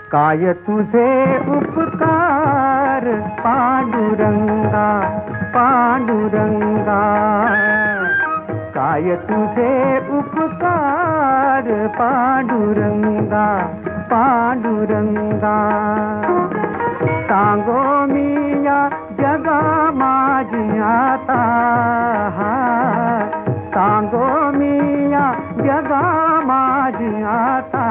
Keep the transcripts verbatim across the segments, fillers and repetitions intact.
काय तुझे उपकार पांडुरंगा, पांडुरंगा. काय तुझे उपकार पांडुरंगा, पांडुरंगा. सांगो मी या जगा माझी आता, सांगो मी या जगा माझी आता.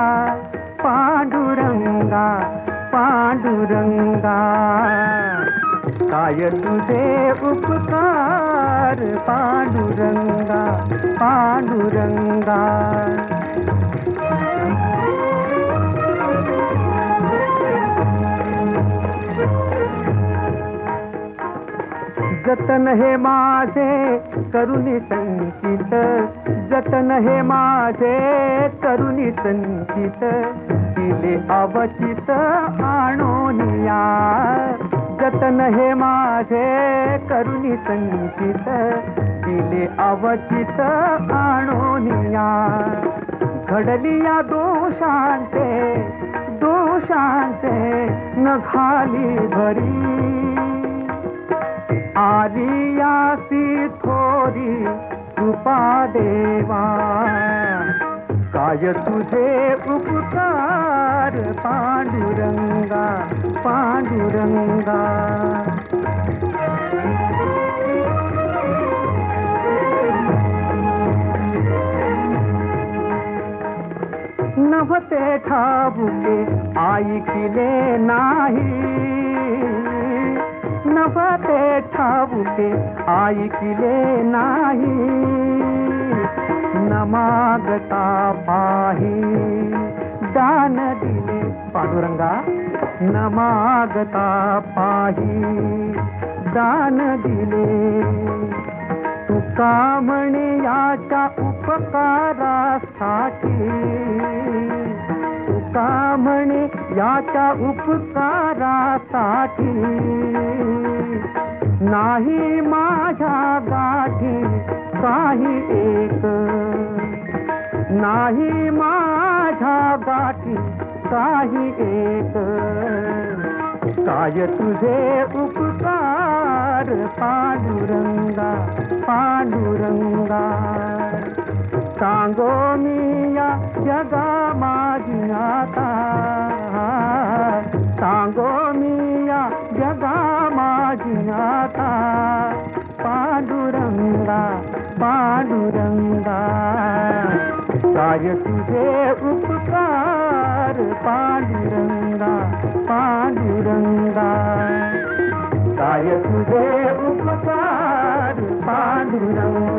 पांडुरंगा, पांडुरंगा. काय तुझे उपकार पांडुरंगा, पांडुरंगा. जतन हे माझे करुणी संचित, जतन हे माझे करुणी संचित. दिले अवचित आणोनिया, जतन हे माझे करुणी संचित. दिले अवचित आणोनिया. घडली या दोषांचे, दोषांचे न घाली भरी. आलियासी थोरी कृपा देवा. काय तुझे उपकार पांडुरंगा, पांडुरंगा. नव्हते ठाऊके ऐकिले नाही, नव्हते ठाऊके ऐकिले नाही. न मागता पाही दान दिले पांडुरंगा. न मागता पाही दान दिले. तुका म्हणे याच्या उपकारासाठी, तुका म्हणे याच्या उपकारासाठी. नाही माझ्या गाठी काही एक, नाही माझ्या गाठी काही एक. काय तुझे उपकार पांडुरंगा, पांडुरंगा. सांगो मी या जगा माझी आता, सांगो मी या जगा माझी आता. पांडुरंगा, पांडुरंगा. काय तुझे उपकार पांडुरंगा, पांडुरंगा. काय तुझे उपकार पांडुरंगा.